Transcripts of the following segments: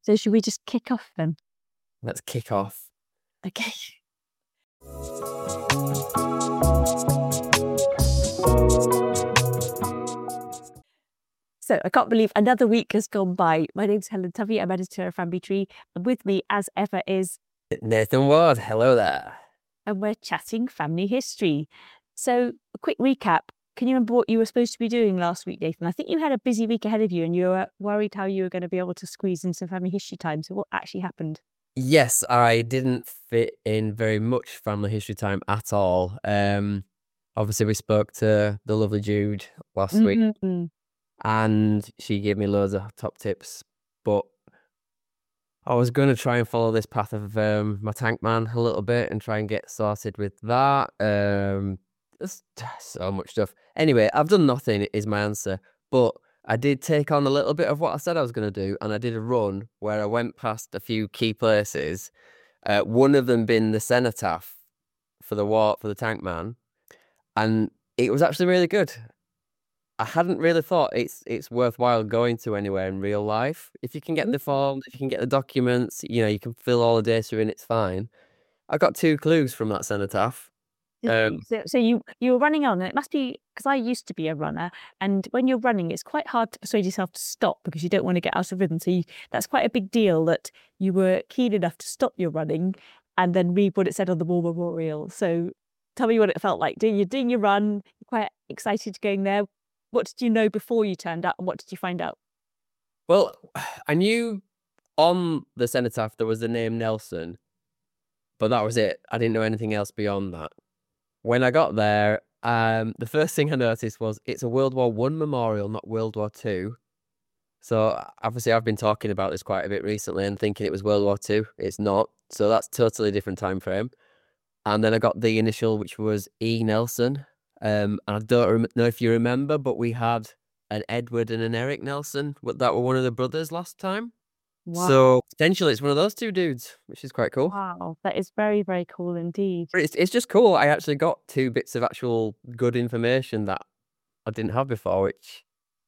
So should we just kick off then? Let's kick off. Okay. So I can't believe another week has gone by. My name's Helen Tuvey. I'm editor of Family Tree. And with me, as ever, is Nathan Ward. Hello there. and we're chatting family history. So a quick recap. Can you remember what you were supposed to be doing last week, Nathan? I think you had a busy week ahead of you and you were worried how you were going to be able to squeeze in some family history time. So what actually happened? Yes, I didn't fit in very much family history time at all. Obviously we spoke to the lovely Jude last week and she gave me loads of top tips, but I was going to try and follow this path of my tank man a little bit and try and get sorted with that. There's so much stuff. Anyway, I've done nothing is my answer, but I did take on a little bit of what I said I was going to do, and I did a run where I went past a few key places. One of them being the cenotaph for the tank man, and it was actually really good. I hadn't really thought it's worthwhile going to anywhere in real life. If you can get the forms, if you can get the documents, you can fill all the data in, it's fine. I got 2 clues from that cenotaph. So you were running on, and it must be because I used to be a runner, and when you're running, it's quite hard to persuade yourself to stop because you don't want to get out of rhythm. So that's quite a big deal that you were keen enough to stop your running and then read what it said on the war memorial. So tell me what it felt like. Doing your run, you're quite excited going there. What did you know before you turned up, and what did you find out? Well, I knew on the cenotaph there was the name Nelson, but that was it. I didn't know anything else beyond that. When I got there, the first thing I noticed was it's a World War I memorial, not World War II. So obviously I've been talking about this quite a bit recently and thinking it was World War II. It's not. So that's totally different time frame. And then I got the initial, which was E. Nelson. And I don't know if you remember, but we had an Edward and an Eric Nelson that were one of the brothers last time. Wow. So potentially it's one of those 2 dudes, which is quite cool. Wow, that is very, very cool indeed. But it's just cool. I actually got 2 bits of actual good information that I didn't have before, which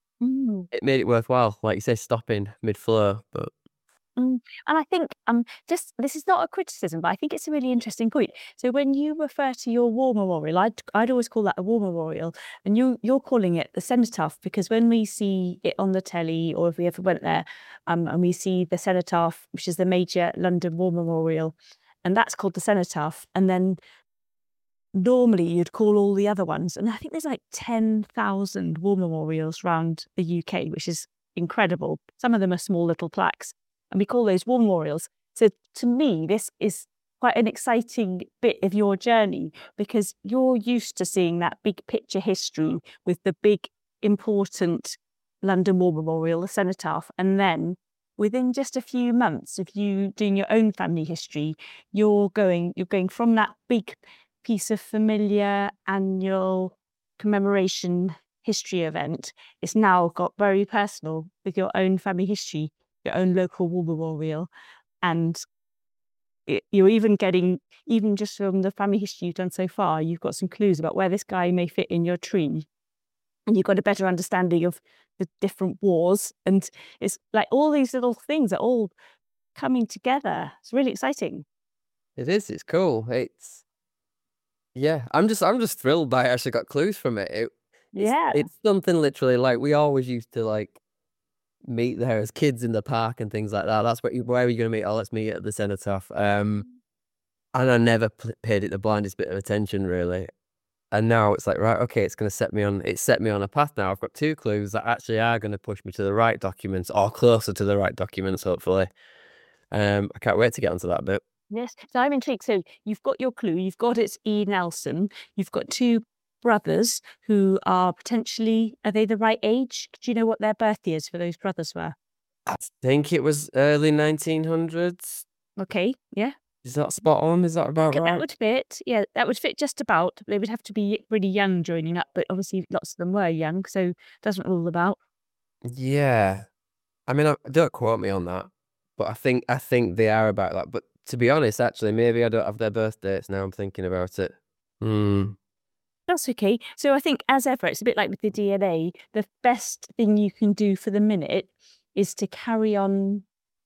it made it worthwhile. Like you say, stopping mid-flow, but... And I think this is not a criticism, but I think it's a really interesting point. So when you refer to your war memorial, I'd always call that a war memorial, and you're calling it the cenotaph, because when we see it on the telly, or if we ever went there, and we see the cenotaph, which is the major London war memorial, and that's called the cenotaph, and then normally you'd call all the other ones, and I think there's like 10,000 war memorials around the UK, which is incredible. Some of them are small little plaques, and we call those war memorials. So to me, this is quite an exciting bit of your journey, because you're used to seeing that big picture history with the big important London War Memorial, the cenotaph, and then within just a few months of you doing your own family history, you're going from that big piece of familiar annual commemoration history event. It's now got very personal with your own family history, your own local war memorial, and you're even getting, even just from the family history you've done so far, you've got some clues about where this guy may fit in your tree, and you've got a better understanding of the different wars, and it's like all these little things are all coming together. It's really exciting. It is. It's cool. I'm just thrilled that I actually got clues from it. It's something literally like we always used to like meet there as kids in the park and things like that. That's where are you going to meet? Oh, let's meet at the cenotaph. And I never paid it the blindest bit of attention really. And now it's like, right, okay, it's set me on a path now. I've got 2 clues that actually are going to push me to the right documents, or closer to the right documents, hopefully. I can't wait to get onto that bit. Yes, so I'm intrigued. So you've got your clue, you've got it's E. Nelson, you've got 2 brothers who are potentially, are they the right age? Do you know what their birth years for those brothers were? I think it was early 1900s. Okay, yeah. Is that spot on? Is that about right? That would fit. Yeah, that would fit just about. They would have to be really young joining up, but obviously lots of them were young, so it doesn't rule them out. Yeah. I mean, don't quote me on that, but I think they are about that. But to be honest, actually, maybe I don't have their birth dates now I'm thinking about it. That's okay. So I think, as ever, it's a bit like with the DNA. The best thing you can do for the minute is to carry on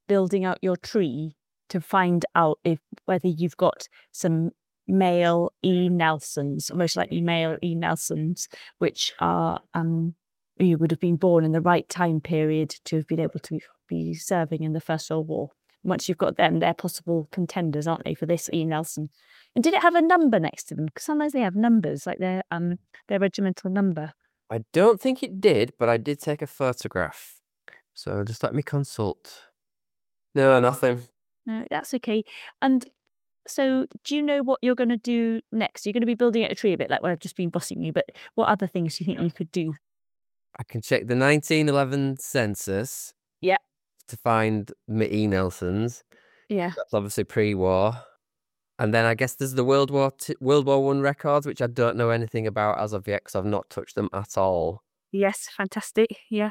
building out your tree to find out whether you've got some male E. Nelsons, most likely male E. Nelsons, which are you would have been born in the right time period to have been able to be serving in the First World War. Once you've got them, they're possible contenders, aren't they, for this E. Nelson? And did it have a number next to them? Because sometimes they have numbers, like their regimental number. I don't think it did, but I did take a photograph. So just let me consult. No, nothing. No, that's okay. And so do you know what you're going to do next? You're going to be building out a tree a bit like what I've just been bossing you, but what other things do you think you could do? I can check the 1911 census. Yeah. To find E. Nelsons. Yeah. That's obviously pre-war. And then I guess there's the World War I records, which I don't know anything about as of yet because I've not touched them at all. Yes, fantastic. Yeah.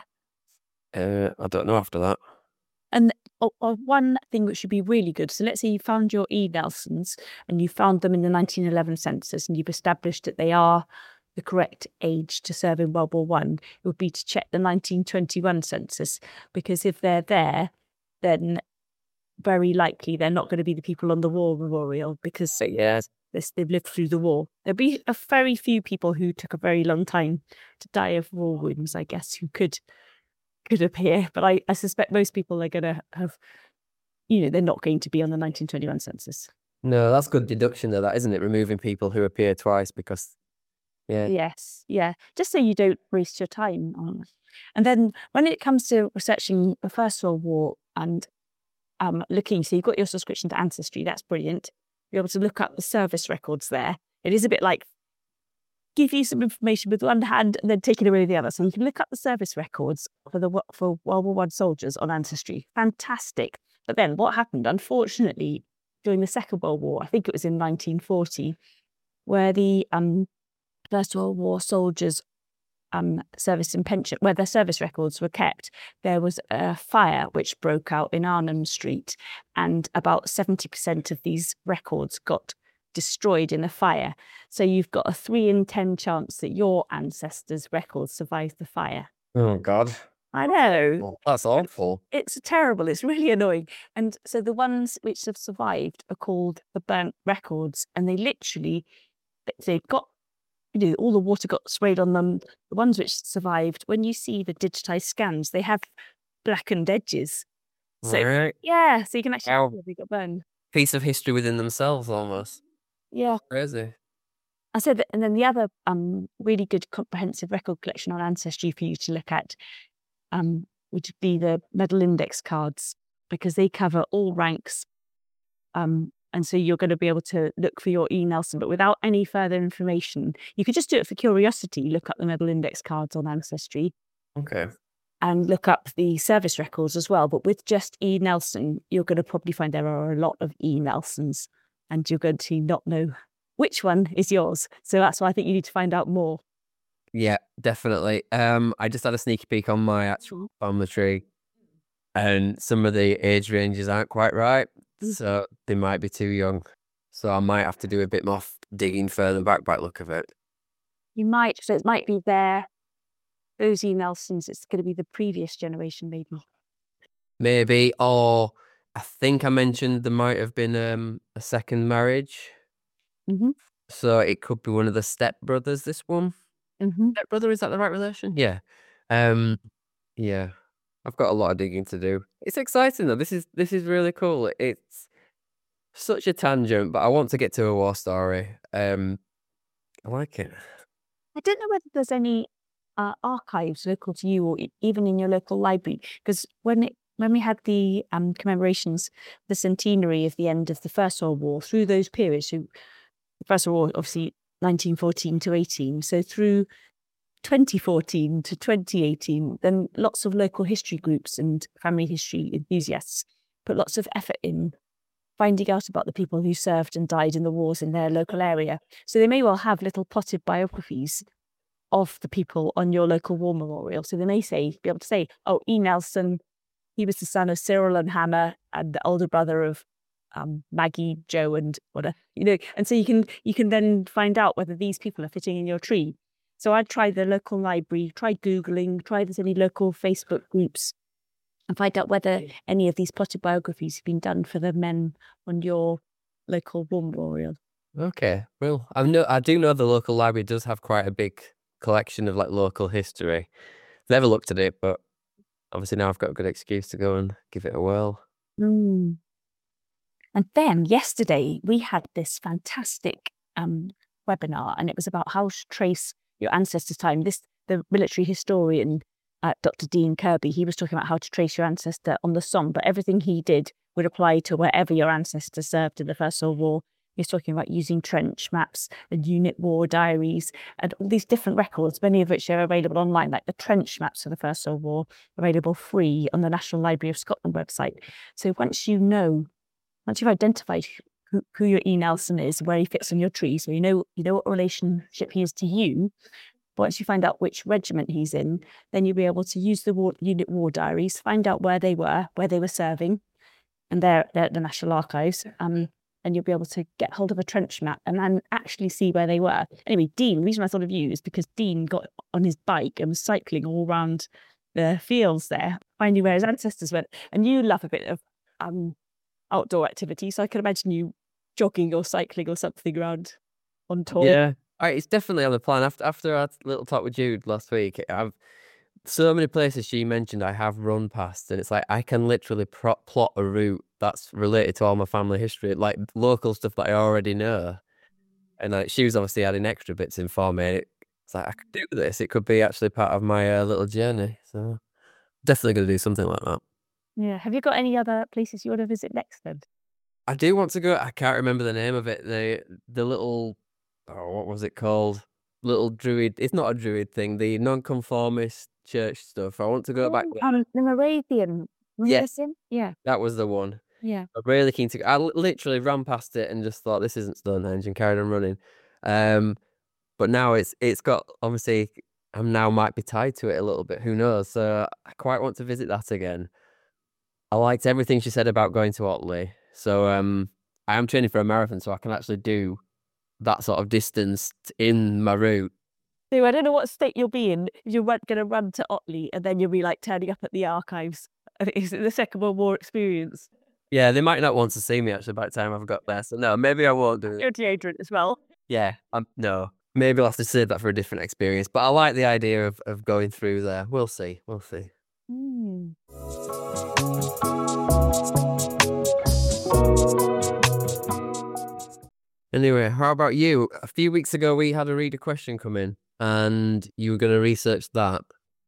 I don't know after that. And one thing which would be really good, so let's say you found your E. Nelsons and you found them in the 1911 census and you've established that they are the correct age to serve in World War One, it would be to check the 1921 census, because if they're there, then very likely they're not going to be the people on the war memorial because they've lived through the war. There'll be a very few people who took a very long time to die of war wounds, I guess, who could appear, but I suspect most people are going to have, they're not going to be on the 1921 census. No, that's good deduction though, that isn't it? Removing people who appear twice because, yeah. Yes, yeah. Just so you don't waste your time on. And then when it comes to researching the First World War and looking, so you've got your subscription to Ancestry, that's brilliant. You're able to look up the service records there. It is a bit like give you some information with one hand and then take it away with the other. So you can look up the service records for World War I soldiers on Ancestry. Fantastic. But then what happened, unfortunately, during the Second World War, I think it was in 1940, where the First World War soldiers service and pension, where their service records were kept, there was a fire which broke out in Arnhem Street, and about 70% of these records got destroyed in a fire. So you've got a 3 in 10 chance that your ancestors' records survived the fire. Oh God. I know. Well, that's awful. It's terrible. It's really annoying. And so the ones which have survived are called the burnt records, and they've got, all the water got sprayed on them. The ones which survived, when you see the digitized scans, they have blackened edges. So right. Yeah, so you can actually tell they got burned. Piece of history within themselves almost. Yeah. Crazy. I said that, and then the other really good comprehensive record collection on Ancestry for you to look at would be the medal index cards, because they cover all ranks. And so you're going to be able to look for your E. Nelson, but without any further information. You could just do it for curiosity, look up the medal index cards on Ancestry. Okay. And look up the service records as well. But with just E. Nelson, you're going to probably find there are a lot of E. Nelsons, and you're going to not know which one is yours. So that's why I think you need to find out more. Yeah, definitely. I just had a sneaky peek on my actual family tree, and some of the age ranges aren't quite right, so they might be too young. So I might have to do a bit more digging further back by the look of it. You might. So it might be those E. Nelsons. It's going to be the previous generation, maybe. Maybe, or I think I mentioned there might have been a second marriage. Mm-hmm. So it could be one of the stepbrothers, this one. Mm-hmm. Stepbrother, is that the right relation? Yeah. Yeah. I've got a lot of digging to do. It's exciting though. This is really cool. It's such a tangent, but I want to get to a war story. I like it. I don't know whether there's any archives local to you, or even in your local library, because when we had the commemorations, the centenary of the end of the First World War, through those periods, so the First World War, obviously 1914 to 18, so through 2014 to 2018, then lots of local history groups and family history enthusiasts put lots of effort in finding out about the people who served and died in the wars in their local area. So they may well have little potted biographies of the people on your local war memorial. So they may be able to say, oh, E. Nelson, he was the son of Cyril and Hannah and the older brother of Maggie, Joe, and whatever, and so you can then find out whether these people are fitting in your tree. So I'd try the local library, try Googling, try there's any local Facebook groups and find out whether any of these plotted biographies have been done for the men on your local war memorial. Okay, well, I do know the local library does have quite a big collection of like local history. Never looked at it, but obviously now I've got a good excuse to go and give it a whirl. And then yesterday we had this fantastic webinar, and it was about how to trace your ancestors' time. The military historian, Dr. Dean Kirby, he was talking about how to trace your ancestor on the Somme, but everything he did would apply to wherever your ancestor served in the First World War. He was talking about using trench maps and unit war diaries and all these different records, many of which are available online, like the trench maps for the First World War, available free on the National Library of Scotland website. So once you've identified who your E. Nelson is, where he fits on your tree, so you know what relationship he is to you. Once you find out which regiment he's in, then you'll be able to use the unit war diaries, find out where they were serving, and they're at the National Archives. And you'll be able to get hold of a trench map and then actually see where they were. Anyway, Dean, the reason I thought of you is because Dean got on his bike and was cycling all around the fields there, finding where his ancestors went. And you love a bit of outdoor activity, so I can imagine you jogging or cycling or something around on tour. Yeah, it's definitely on the plan. After our little talk with Jude last week, I've so many places she mentioned I have run past, and it's like I can literally plot a route that's related to all my family history, like local stuff that I already know. And like she was obviously adding extra bits in for me. It's like I could do this. It could be actually part of my little journey. So definitely going to do something like that. Yeah. Have you got any other places you want to visit next then? I do want to go. I can't remember the name of it. The little, what was it called? Little druid. It's not a druid thing. The non-conformist church stuff. I want to go back there. The Moravian. Yes. Yeah. That was the one. Yeah. I'm really keen to. I literally ran past it and just thought this isn't Stonehenge and carried on running. But now it's got, obviously I now might be tied to it a little bit. Who knows? So I quite want to visit that again. I liked everything she said about going to Otley. So I am training for a marathon, so I can actually do that sort of distance in my route. So I don't know what state you'll be in if you're going to run to Otley and then you'll be like turning up at the archives. Is it the Second World War experience? Yeah, they might not want to see me actually by the time I've got there. So no, maybe I won't do it. You're deodorant as well. Yeah, no. Maybe I'll have to save that for a different experience. But I like the idea of going through there. We'll see. Anyway, how about you? A few weeks ago, we had a reader question come in, and you were going to research that.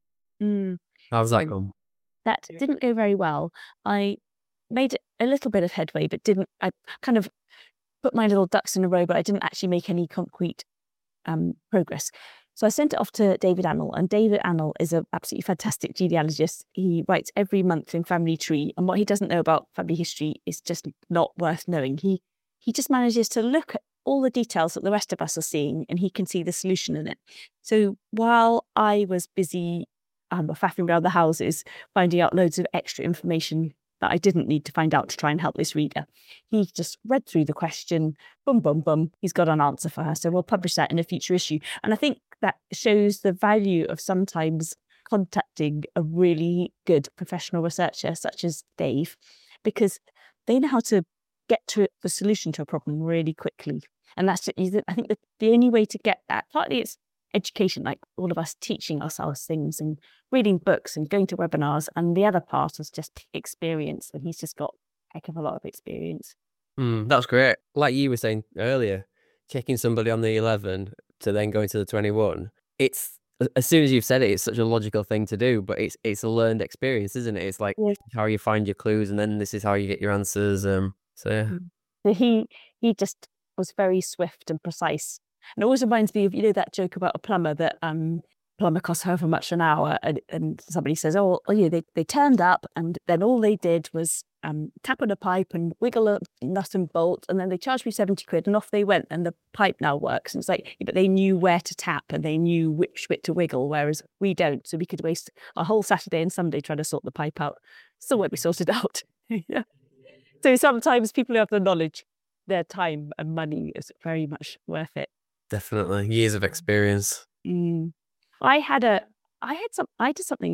How's that gone? That didn't go very well. I made a little bit of headway, but I kind of put my little ducks in a row, but I didn't actually make any concrete progress. So I sent it off to David Annell, and David Annell is an absolutely fantastic genealogist. He writes every month in Family Tree, and what he doesn't know about family history is just not worth knowing. He just manages to look at all the details that the rest of us are seeing, and he can see the solution in it. So while I was busy faffing around the houses, finding out loads of extra information that I didn't need to find out to try and help this reader, he just read through the question, boom, boom, boom, he's got an answer for her. So we'll publish that in a future issue. And I think that shows the value of sometimes contacting a really good professional researcher such as Dave, because they know how to get to the solution to a problem really quickly. And that's, I think, the only way to get that, partly it's education, like all of us teaching ourselves things and reading books and going to webinars, and the other part is just experience, and he's just got a heck of a lot of experience. That's great. Like you were saying earlier, checking somebody on the 11 to then going to the 21, it's, as soon as you've said it, it's such a logical thing to do, but it's a learned experience, isn't it? It's like how you find your clues, and then this is how you get your answers. So yeah. So he just was very swift and precise. And it always reminds me of, that joke about a plumber that plumber costs however much an hour, and somebody says, they turned up, and then all they did was tap on a pipe and wiggle a nut and bolt, and then they charged me 70 quid, and off they went, and the pipe now works. And it's like, but they knew where to tap and they knew which bit to wiggle, whereas we don't. So we could waste a whole Saturday and Sunday trying to sort the pipe out. Still won't be sorted out. Yeah. So sometimes people who have the knowledge, their time and money is very much worth it. Definitely. Years of experience. I did something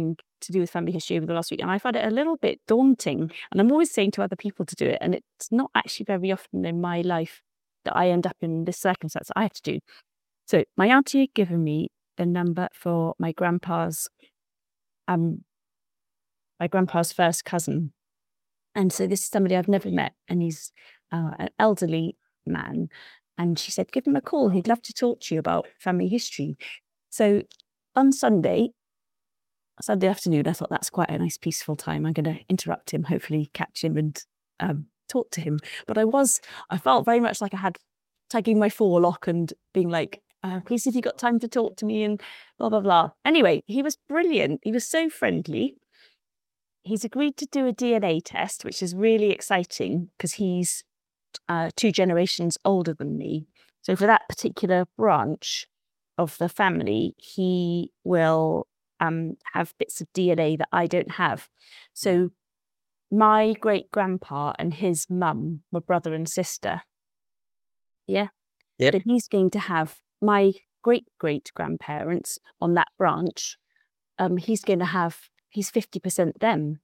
to do with family history over the last week, and I found it a little bit daunting. And I'm always saying to other people to do it, and it's not actually very often in my life that I end up in this circumstance that I have to do. So my auntie had given me the number for my grandpa's first cousin. And so this is somebody I've never met, and he's an elderly man. And she said, give him a call. He'd love to talk to you about family history. So on Sunday afternoon, I thought that's quite a nice peaceful time. I'm going to interrupt him, hopefully catch him and talk to him. But I felt very much like I had tagging my forelock and being like, please, have you got time to talk to me and blah, blah, blah. Anyway, he was brilliant. He was so friendly. He's agreed to do a DNA test, which is really exciting because he's 2 generations older than me. So for that particular branch of the family, he will have bits of DNA that I don't have. So my great-grandpa and his mum were brother and sister. Yeah? Yep. So he's going to have my great-great-grandparents on that branch. He's 50% them.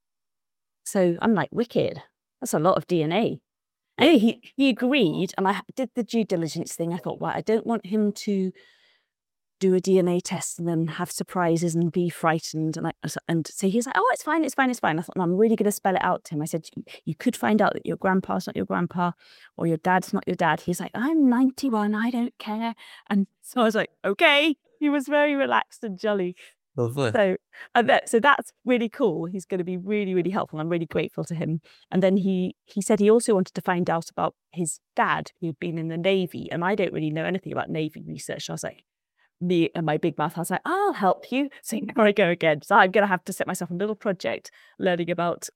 So I'm like, wicked. That's a lot of DNA. Anyway, he agreed, and I did the due diligence thing. I thought, well, I don't want him to do a DNA test and then have surprises and be frightened. And so he's like, oh, it's fine. I thought, no, I'm really going to spell it out to him. I said, you could find out that your grandpa's not your grandpa or your dad's not your dad. He's like, I'm 91. I don't care. And so I was like, okay. He was very relaxed and jolly. Lovely. So that's really cool. He's going to be really, really helpful. I'm really grateful to him. And then he said he also wanted to find out about his dad, who'd been in the Navy. And I don't really know anything about Navy research. I was like, me and my big mouth, I was like, I'll help you. So here I go again. So I'm going to have to set myself a little project learning about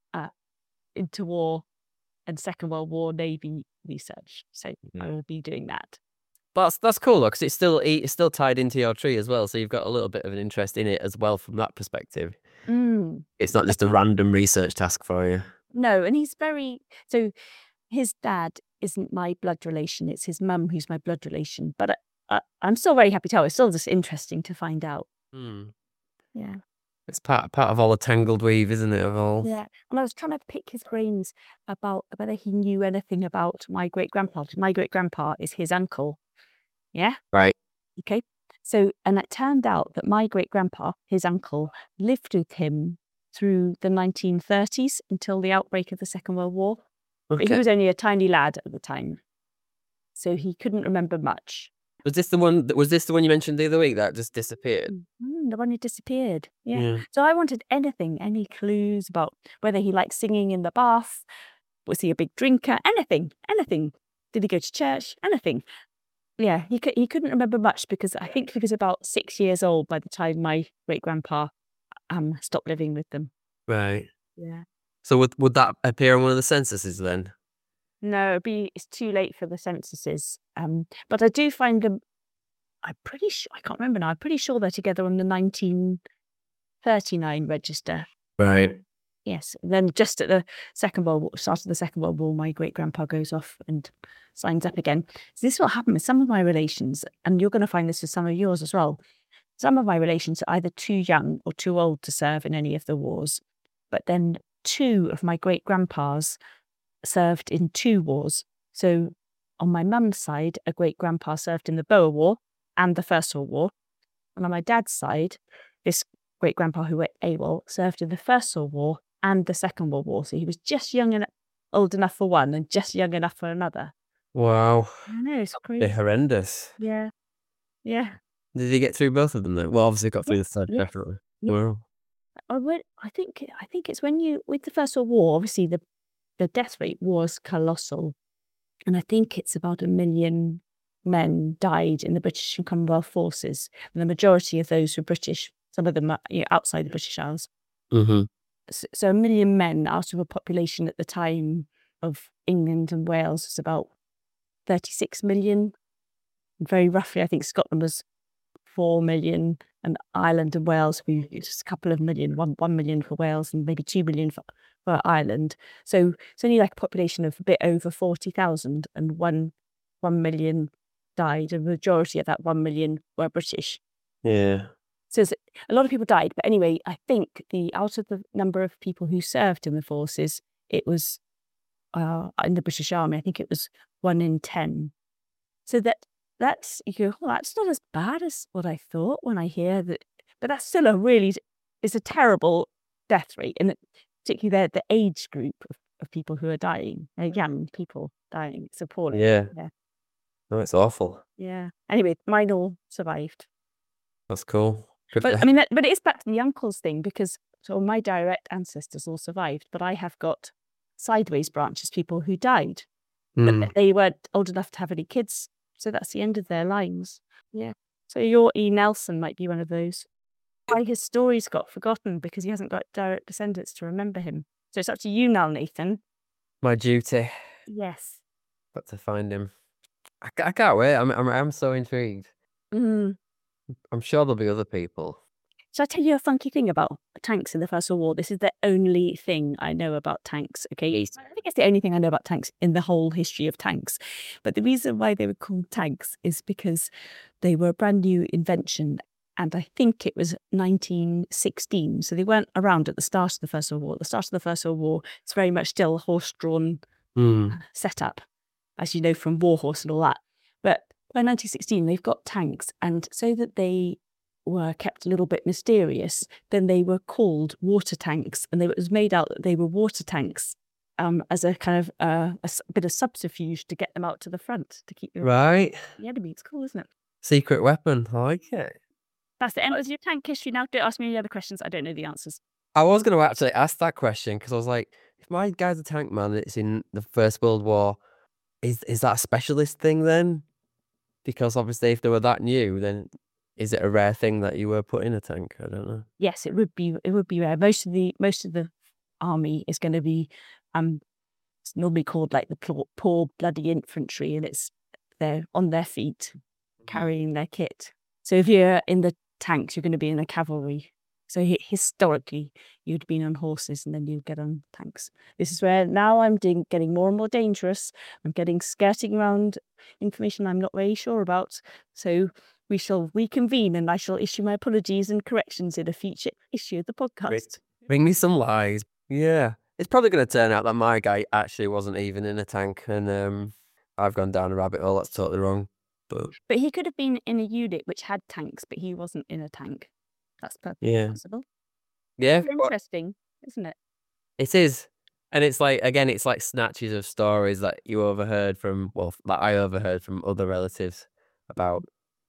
interwar and Second World War Navy research. So I will be doing that. But that's cool, though, because it's still tied into your tree as well. So you've got a little bit of an interest in it as well from that perspective. It's not just a random research task for you. No, and so his dad isn't my blood relation. It's his mum who's my blood relation. But I'm still very happy to tell. It's still just interesting to find out. Yeah. It's part of all the tangled weave, isn't it? Of all. Yeah. And I was trying to pick his brains about whether he knew anything about my great-grandpa. My great-grandpa is his uncle. Yeah? Right. Okay. So, and it turned out that my great-grandpa, his uncle, lived with him through the 1930s until the outbreak of the Second World War. Okay. But he was only a tiny lad at the time. So he couldn't remember much. Was this the one you mentioned the other week that just disappeared? The one who disappeared. Yeah. So I wanted any clues about whether he liked singing in the bath. Was he a big drinker? Anything. Did he go to church? Anything. Yeah, he couldn't remember much because I think he was about 6 years old by the time my great-grandpa stopped living with them. Right. Yeah. So would that appear on one of the censuses then? No, it's too late for the censuses. But I do find them, I'm pretty sure, I can't remember now, I'm pretty sure they're together on the 1939 register. Right. Yes. And then just at the start of the Second World War, my great-grandpa goes off and signs up again. So this is what happened with some of my relations, and you're going to find this with some of yours as well. Some of my relations are either too young or too old to serve in any of the wars. But then 2 of my great-grandpas served in 2 wars. So on my mum's side, a great-grandpa served in the Boer War and the First World War. And on my dad's side, this great-grandpa who went AWOL served in the First World War and the Second World War. So he was just young and old enough for one and just young enough for another. Wow. I know, it's crazy. They're horrendous. Yeah. Yeah. Did he get through both of them then? Well, obviously got through the third, definitely. Yeah. Wow. I think it's with the First World War, obviously the death rate was colossal. And I think it's about 1 million men died in the British and Commonwealth forces. And the majority of those were British. Some of them are outside the British Isles. Mm-hmm. So 1 million men out of a population at the time of England and Wales was about 36 million. Very roughly, I think Scotland was 4 million and Ireland and Wales were just a couple of million, 1 million for Wales and maybe 2 million for Ireland. So it's only like a population of a bit over 40,000 and 1 million died. And the majority of that 1 million were British. Yeah. So a lot of people died. But anyway, I think out of the number of people who served in the forces, it was in the British Army, I think it was 1 in 10. So that's, you go, well, that's not as bad as what I thought when I hear that. But that's still it's a terrible death rate. And particularly the age group of people who are dying, young people dying. It's appalling. Yeah. No, it's awful. Yeah. Anyway, mine all survived. That's cool. But I mean, but it is back to the uncles thing, because my direct ancestors all survived, but I have got sideways branches, people who died, but they weren't old enough to have any kids, so that's the end of their lines. Yeah. So your E. Nelson might be one of those. Why his stories got forgotten, because he hasn't got direct descendants to remember him. So it's up to you now, Nathan. My duty. Yes. Got to find him. I can't wait. I'm so intrigued. I'm sure there'll be other people. Shall I tell you a funky thing about tanks in the First World War? This is the only thing I know about tanks, okay? I think it's the only thing I know about tanks in the whole history of tanks. But the reason why they were called tanks is because they were a brand new invention, and I think it was 1916. So they weren't around at the start of the First World War. At the start of the First World War, it's very much still a horse-drawn setup, as you know, from Warhorse and all that. But by 1916, they've got tanks, and so that they were kept a little bit mysterious, then they were called water tanks, and it was made out that they were water tanks as a kind of a bit of subterfuge to get them out to the front to keep the enemy. It's cool, isn't it? Secret weapon. I like it. That's the end of your tank history. Now don't ask me any other questions. I don't know the answers. I was going to actually ask that question, because I was like, if my guy's a tank man that's in the First World War, is that a specialist thing then? Because obviously if they were that new, then is it a rare thing that you were put in a tank? I don't know. Yes, it would be rare. Most of the army is going to be it's normally called like the poor bloody infantry, and they're on their feet carrying their kit. So if you're in the tanks, you're going to be in the cavalry. So historically, you'd been on horses, and then you'd get on tanks. This is where now I'm getting more and more dangerous. I'm skirting around information I'm not very sure about. So we shall reconvene, and I shall issue my apologies and corrections in a future issue of the podcast. Great. Bring me some lies. Yeah. It's probably going to turn out that my guy actually wasn't even in a tank, and I've gone down a rabbit hole. That's totally wrong. But he could have been in a unit which had tanks, but he wasn't in a tank. That's perfectly possible. Yeah. It's interesting, isn't it? It is. And it's like, again, it's like snatches of stories that you overheard from, that I overheard from other relatives about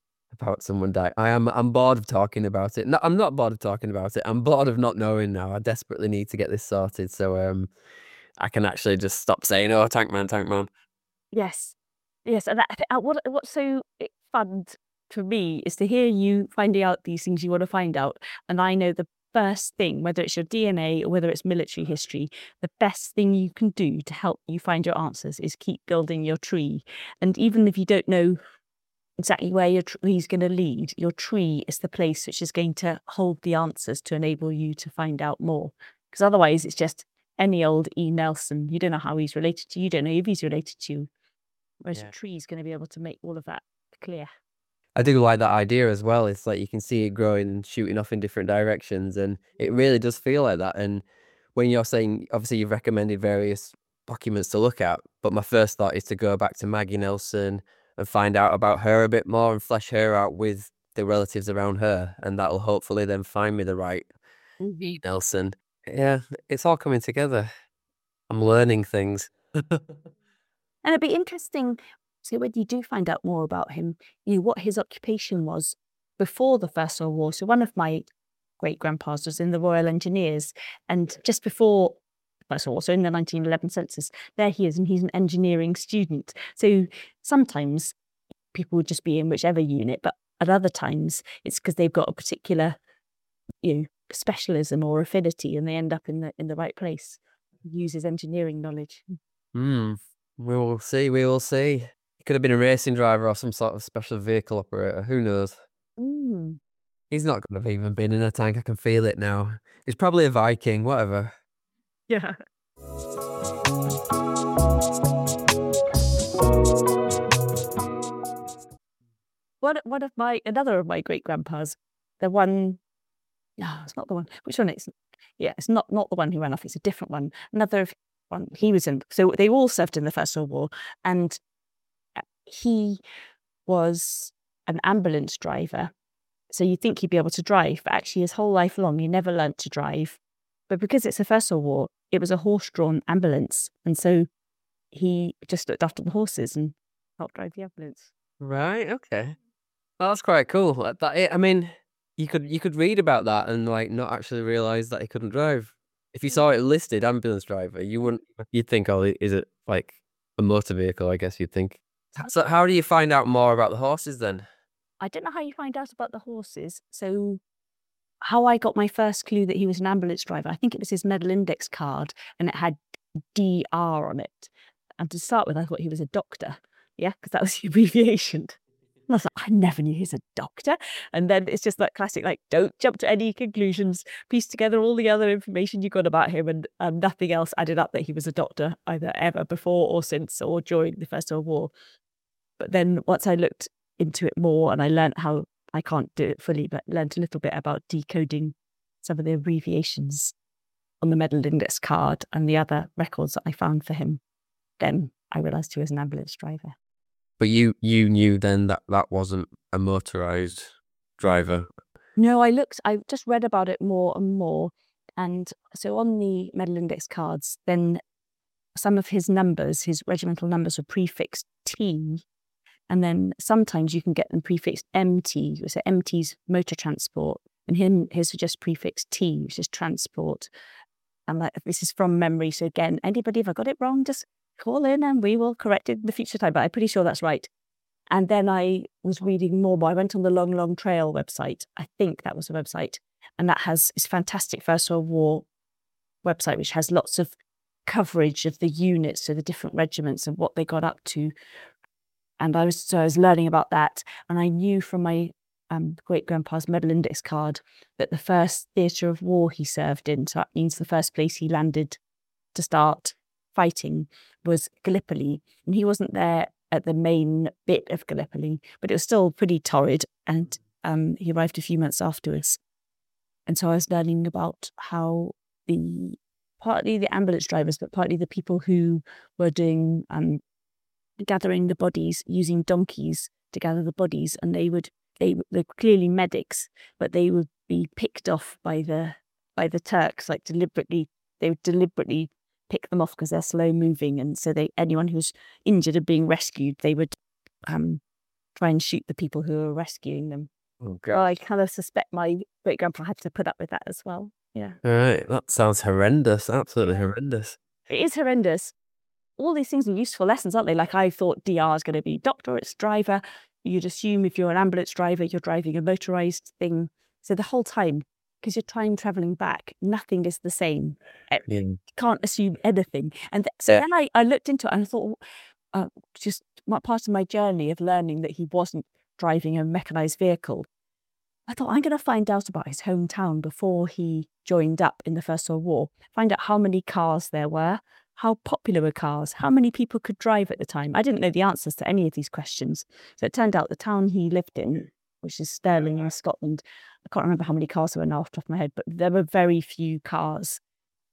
someone dying. I'm bored of talking about it. No, I'm not bored of talking about it. I'm bored of not knowing now. I desperately need to get this sorted, so I can actually just stop saying, "Oh, tank man." Yes, and what's so fun for me is to hear you finding out these things you want to find out, and I know the first thing, whether it's your DNA or whether it's military history, the best thing you can do to help you find your answers is keep building your tree. And even if you don't know exactly where your tree is going to lead, your tree is the place which is going to hold the answers to enable you to find out more. Because otherwise it's just any old E. Nelson. You don't know how he's related to you. You don't know if he's related to you. Whereas a tree is going to be able to make all of that clear. I do like that idea as well. It's like you can see it growing and shooting off in different directions, and it really does feel like that. And when you're saying, obviously you've recommended various documents to look at, but my first thought is to go back to Maggie Nelson and find out about her a bit more and flesh her out with the relatives around her, and that'll hopefully then find me the right Nelson. Yeah, it's all coming together. I'm learning things. And it'd be interesting, so when you do find out more about him, what his occupation was before the First World War. So one of my great-grandpas was in the Royal Engineers, and just before the First World War, so in the 1911 census, there he is, and he's an engineering student. So sometimes people would just be in whichever unit, but at other times it's because they've got a particular, specialism or affinity, and they end up in the right place. Uses engineering knowledge. We will see. He could have been a racing driver or some sort of special vehicle operator. Who knows? He's not going to have even been in a tank. I can feel it now. He's probably a Viking, whatever. Yeah. Another of my great grandpas The one, no, it's not the one. Which one is? Yeah, it's not the one who ran off. It's a different one. Another one he was in. So they all served in the First World War, and he was an ambulance driver. So you'd think he'd be able to drive, but actually his whole life long, he never learnt to drive. But because it's the First World War, it was a horse-drawn ambulance. And so he just looked after the horses and helped drive the ambulance. Right, okay. Well, that's quite cool. I mean, you could read about that and like not actually realise that he couldn't drive. If you saw it listed ambulance driver, you'd think, oh, is it like a motor vehicle, I guess you'd think. So how do you find out more about the horses then? I don't know how you find out about the horses. So how I got my first clue that he was an ambulance driver, I think it was his medal index card and it had DR on it. And to start with, I thought he was a doctor. Yeah, because that was the abbreviation. And I was like, I never knew he was a doctor. And then it's just that classic, like, don't jump to any conclusions, piece together all the other information you got about him, and nothing else added up that he was a doctor, either ever before or since or during the First World War. But then once I looked into it more and I learned how, I can't do it fully, but learned a little bit about decoding some of the abbreviations on the medal index card and the other records that I found for him, then I realised he was an ambulance driver. But you knew then that wasn't a motorised driver? No, I just read about it more and more. And so on the medal index cards, then some of his numbers, his regimental numbers, were prefixed T. And then sometimes you can get them prefixed MT. So MT's motor transport. And his are just prefixed T, which is transport. And like, this is from memory. So again, anybody, if I got it wrong, just call in and we will correct it in the future time. But I'm pretty sure that's right. And then I was reading more. I went on the Long Long Trail website. I think that was the website. And that has this fantastic First World War website, which has lots of coverage of the units, so the different regiments and what they got up to. And I was learning about that. And I knew from my great-grandpa's medal index card that the first theatre of war he served in, so that means the first place he landed to start fighting, was Gallipoli. And he wasn't there at the main bit of Gallipoli, but it was still pretty torrid. And he arrived a few months afterwards. And so I was learning about how partly the ambulance drivers, but partly the people who were doing gathering the bodies using donkeys to gather the bodies, and they're clearly medics, but they would be picked off by the Turks, like they would deliberately pick them off because they're slow moving, and so anyone who's injured and being rescued, they would try and shoot the people who were rescuing them. Oh God. Well, I kind of suspect my great grandpa had to put up with that as well. Yeah. All right, that sounds horrendous. Absolutely horrendous. It is horrendous. All these things are useful lessons, aren't they? Like, I thought DR is going to be doctor, it's driver. You'd assume if you're an ambulance driver, you're driving a motorised thing. So the whole time, because you're time travelling back, nothing is the same. You can't assume anything. And so then I looked into it and I thought, just part of my journey of learning that he wasn't driving a mechanised vehicle, I thought, I'm going to find out about his hometown before he joined up in the First World War, find out how many cars there were, how popular were cars, how many people could drive at the time. I didn't know the answers to any of these questions. So it turned out the town he lived in, which is Stirling in Scotland, I can't remember how many cars there were now off the top of my head, but there were very few cars.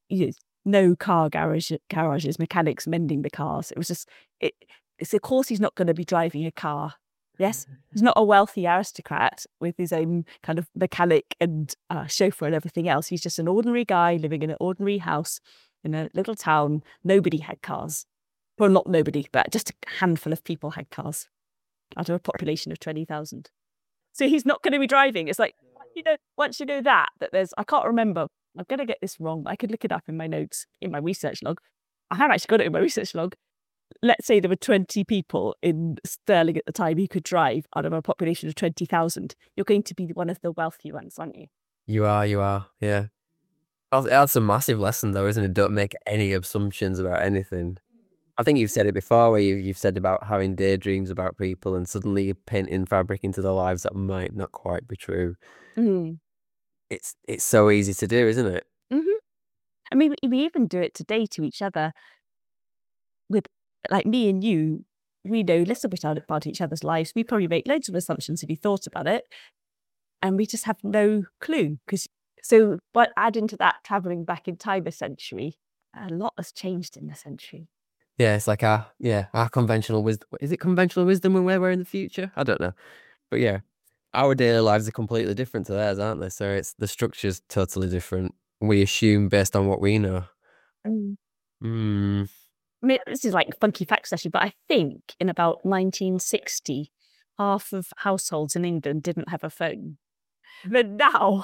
No car garages, mechanics mending the cars. It was just, it's of course he's not going to be driving a car. Yes, he's not a wealthy aristocrat with his own kind of mechanic and chauffeur and everything else. He's just an ordinary guy living in an ordinary house in a little town. Nobody had cars. Well, not nobody, but just a handful of people had cars out of a population of 20,000. So he's not going to be driving. It's like, once you know that there's, I can't remember, I'm going to get this wrong. I could look it up in my notes, in my research log. I have actually got it in my research log. Let's say there were 20 people in Stirling at the time who could drive out of a population of 20,000. You're going to be one of the wealthy ones, aren't you? You are, yeah. That's a massive lesson though, isn't it? Don't make any assumptions about anything. I think you've said it before, where you've said about having daydreams about people and suddenly you're painting fabric into their lives that might not quite be true. Mm-hmm. It's so easy to do, isn't it? Mm-hmm. I mean, we even do it today to each other. With, like, me and you, we know a little bit about each other's lives. We probably make loads of assumptions if you thought about it. and we just have no clue. But add into that traveling back in time a century, a lot has changed in the century. Yeah, it's like our conventional wisdom. Is it conventional wisdom when we're in the future? I don't know. But yeah, our daily lives are completely different to theirs, aren't they? So it's the structure's totally different. We assume based on what we know. Mm. Hmm. I mean, this is like funky fact session, but I think in about 1960, half of households in England didn't have a phone. But now,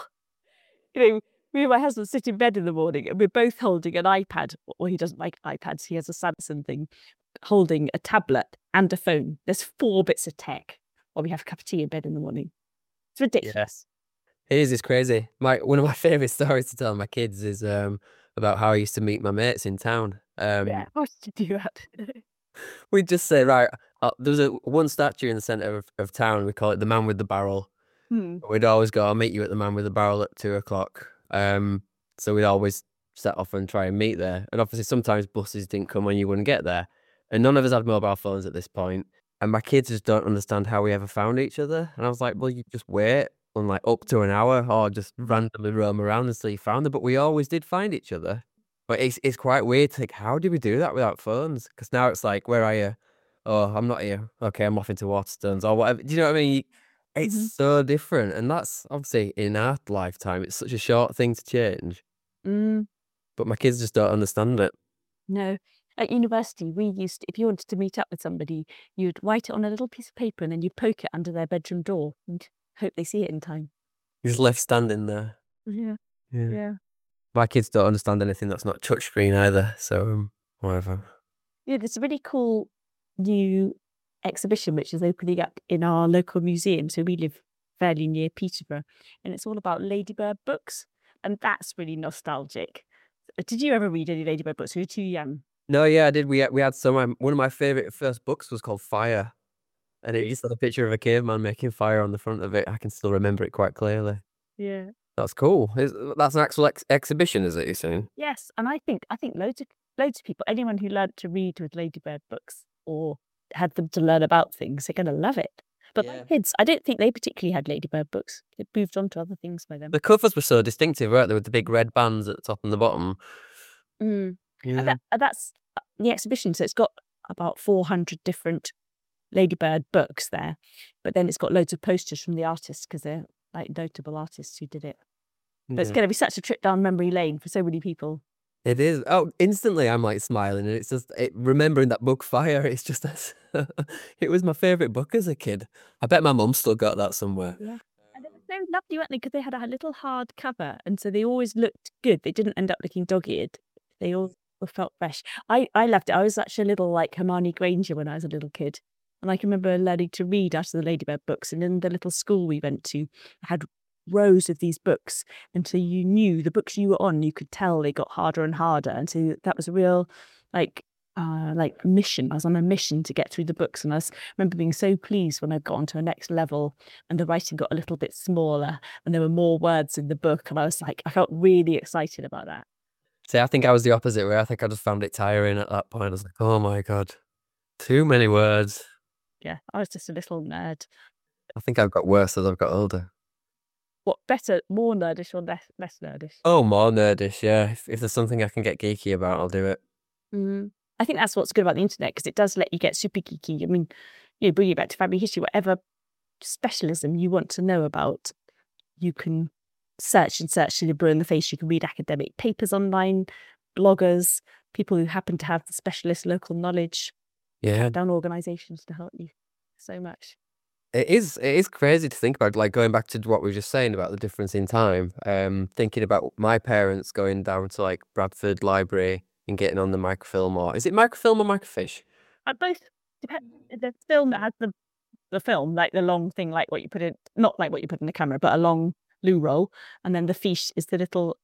me and my husband sit in bed in the morning and we're both holding an iPad. Well, he doesn't like iPads, he has a Samsung thing, holding a tablet and a phone. There's 4 bits of tech while we have a cup of tea in bed in the morning. It's ridiculous. It is. It's crazy. One of my favorite stories to tell my kids is about how I used to meet my mates in town. Yeah, how did you do that? We'd just say, right, there's one statue in the center of town. We call it the Man with the Barrel. We'd always go, I'll meet you at the Man with the Barrel at 2 o'clock. So we'd always set off and try and meet there. And obviously sometimes buses didn't come when you wouldn't get there. And none of us had mobile phones at this point. And my kids just don't understand how we ever found each other. And I was like, well, you just wait on like up to an hour or just randomly roam around until you found them. But we always did find each other. But it's quite weird to think, how did we do that without phones? Because now it's like, where are you? Oh, I'm not here. Okay, I'm off into Waterstones or whatever. Do you know what I mean? It's so different. And that's obviously in our lifetime, it's such a short thing to change. Mm, But my kids just don't understand it. no. At university, if you wanted to meet up with somebody, you'd write it on a little piece of paper and then you'd poke it under their bedroom door and hope they see it in time. You're just left standing there. Yeah. Yeah. Yeah. My kids don't understand anything that's not touchscreen either. So, whatever. Yeah, there's a really cool new exhibition which is opening up in our local museum. So we live fairly near Peterborough, and it's all about Ladybird books, and that's really nostalgic. Did you ever read any Ladybird books? You were too young. No, yeah, I did. We had some. One of my favorite first books was called Fire, and it just had a picture of a caveman making fire on the front of it. I can still remember it quite clearly. Yeah. That's cool. That's an actual exhibition, is it? You're saying? Yes, and I think loads of people, anyone who learned to read with Ladybird books or had them to learn about things, they're going to love it. But my kids, I don't think they particularly had Ladybird books. It moved on to other things by them. The covers were so distinctive, weren't they? With the big red bands at the top and the bottom. Mm. Yeah. And that's the exhibition. So it's got about 400 different Ladybird books there, but then it's got loads of posters from the artists because they're like notable artists who did it. But it's going to be such a trip down memory lane for so many people. It is. Oh, instantly I'm like smiling, and it's just remembering that book Fire. It's just it was my favorite book as a kid. I bet my mum still got that somewhere. Yeah. And they were so lovely, weren't they? Because they had a little hard cover, and so they always looked good. They didn't end up looking dog-eared. They all felt fresh. I loved it. I was such a little like Hermione Granger when I was a little kid. And I can remember learning to read out of the Ladybird books. And in the little school we went to, had rows of these books. And so you knew the books you were on, you could tell they got harder and harder. And so that was a real like mission. I was on a mission to get through the books. And remember being so pleased when I got onto a next level and the writing got a little bit smaller and there were more words in the book. And I felt really excited about that. See, I think I was the opposite way. I think I just found it tiring at that point. I was like, oh my God, too many words. Yeah, I was just a little nerd. I think I've got worse as I've got older. What, better, more nerdish or less nerdish? Oh, more nerdish, yeah. If there's something I can get geeky about, I'll do it. I think that's what's good about the internet, because it does let you get super geeky. I mean, bring it back to family history, whatever specialism you want to know about, you can search till you're blue in the face. You can read academic papers online, bloggers, people who happen to have the specialist local knowledge. Yeah. Down organisations to help you so much. It is crazy to think about, like going back to what we were just saying about the difference in time. Thinking about my parents going down to like Bradford Library and getting on the microfilm, or is it microfilm or microfiche? Both depend. The film that has the film, like the long thing, like what you put in, not like what you put in the camera, but a long loo roll, and then the fiche is the little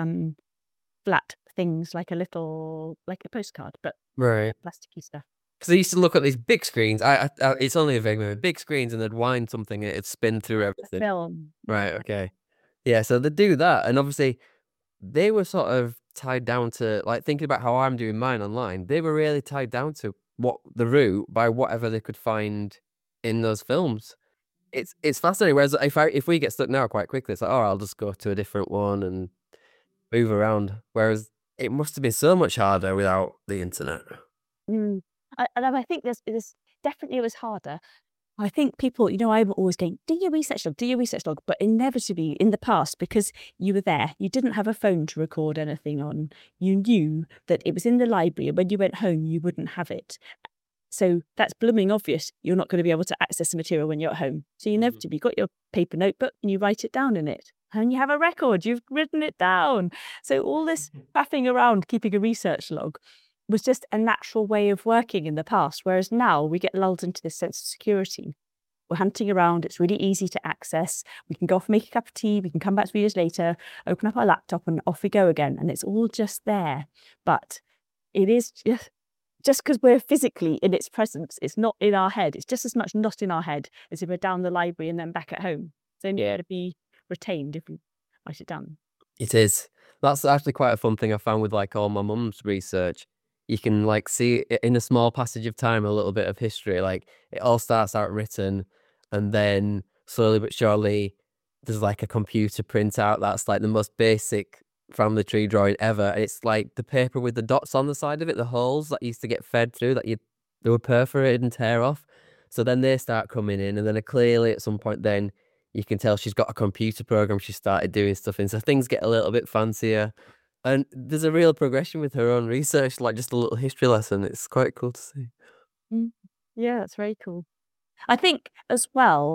flat things, like a postcard, but right, plasticky stuff. Because I used to look at these big screens. It's only a vague memory. Big screens, and they'd wind something, and it'd spin through everything. The film. Right. Okay. Yeah. So they do that, and obviously, they were sort of tied down to, like, thinking about how I'm doing mine online. They were really tied down to the route by whatever they could find in those films. it's fascinating. Whereas if we get stuck now quite quickly, it's like, oh, I'll just go to a different one and move around. Whereas it must have been so much harder without the internet. Mm. And I think there's definitely it was harder. I think people, I'm always going, do your research log, do your research log. But inevitably in the past, because you were there, you didn't have a phone to record anything on. You knew that it was in the library, and when you went home, you wouldn't have it. So that's blooming obvious. You're not going to be able to access the material when you're at home. So you inevitably got your paper notebook and you write it down in it. And you have a record, you've written it down. So all this faffing around, keeping a research log, was just a natural way of working in the past. Whereas now we get lulled into this sense of security. We're hunting around, it's really easy to access. We can go off, make a cup of tea, we can come back 3 years later, open up our laptop and off we go again. And it's all just there. But it is just because we're physically in its presence, it's not in our head. It's just as much not in our head as if we're down the library and then back at home. It's only to be retained if we write it down. It is. That's actually quite a fun thing I found with like all my mum's research. You can like see in a small passage of time a little bit of history. Like it all starts out written, and then slowly but surely there's like a computer printout that's like the most basic family tree drawing ever. And it's like the paper with the dots on the side of it, the holes that used to get fed through they were perforated and tear off. So then they start coming in, and then clearly at some point then you can tell she's got a computer program she started doing stuff in. So things get a little bit fancier. And there's a real progression with her own research, like just a little history lesson. It's quite cool to see. Yeah, that's very cool. I think as well,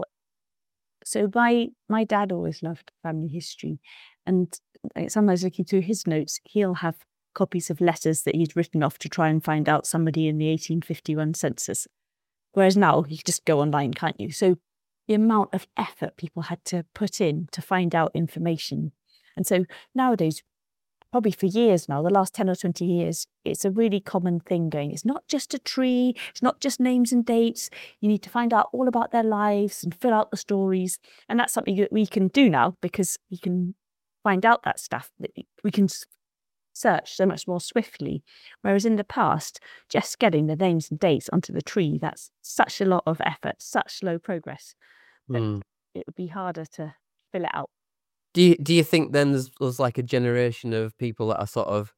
so my dad always loved family history. And sometimes looking through his notes, he'll have copies of letters that he'd written off to try and find out somebody in the 1851 census. Whereas now you can just go online, can't you? So the amount of effort people had to put in to find out information. And so nowadays, probably for years now, the last 10 or 20 years, it's a really common thing going. It's not just a tree, it's not just names and dates. You need to find out all about their lives and fill out the stories. And that's something that we can do now because we can find out that stuff. We can search so much more swiftly. Whereas in the past, just getting the names and dates onto the tree, that's such a lot of effort, such slow progress. That it would be harder to fill it out. Do you think then there's like a generation of people that are sort of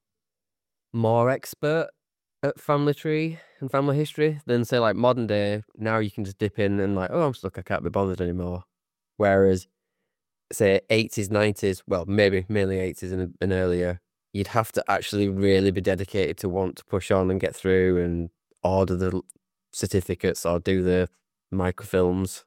more expert at family tree and family history than say like modern day? Now you can just dip in and like, oh, I'm stuck, I can't be bothered anymore. Whereas say 80s, 90s, well, maybe mainly 80s and earlier, you'd have to actually really be dedicated to want to push on and get through and order the certificates or do the microfilms.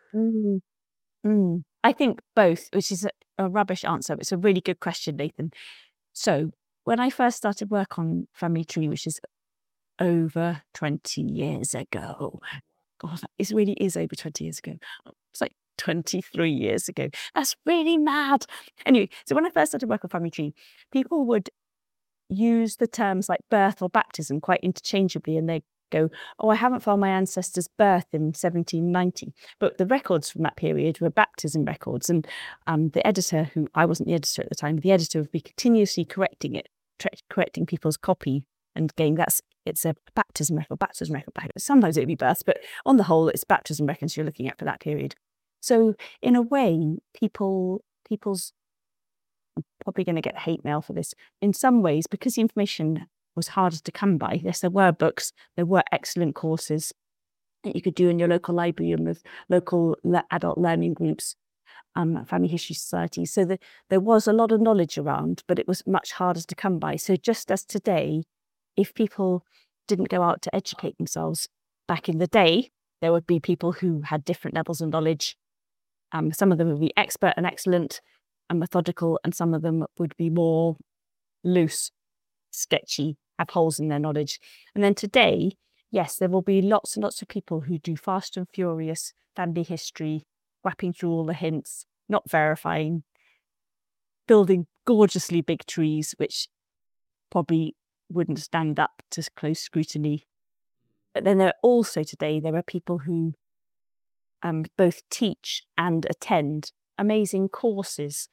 I think both, which is a rubbish answer. It's a really good question, Nathan. So when I first started work on Family Tree, which is over 20 years ago, God, it really is over 20 years ago. It's like 23 years ago. That's really mad. Anyway, so when I first started work on Family Tree, people would use the terms like birth or baptism quite interchangeably, and they go, oh, I haven't found my ancestor's birth in 1790. But the records from that period were baptism records. And the editor, who I wasn't the editor at the time, the editor would be continuously correcting it, correcting people's copy and going, it's a baptism record. Sometimes it'd be birth, but on the whole, it's baptism records you're looking at for that period. So in a way, people's I'm probably going to get hate mail for this. In some ways, because the information was harder to come by, yes, there were books, there were excellent courses that you could do in your local library and with local adult learning groups, family history societies. So there was a lot of knowledge around, but it was much harder to come by. So just as today, if people didn't go out to educate themselves back in the day, there would be people who had different levels of knowledge. Some of them would be expert and excellent and methodical, and some of them would be more loose, sketchy, have holes in their knowledge. And then today, yes, there will be lots and lots of people who do fast and furious family history, wrapping through all the hints, not verifying, building gorgeously big trees, which probably wouldn't stand up to close scrutiny. But then there are people who both teach and attend amazing courses,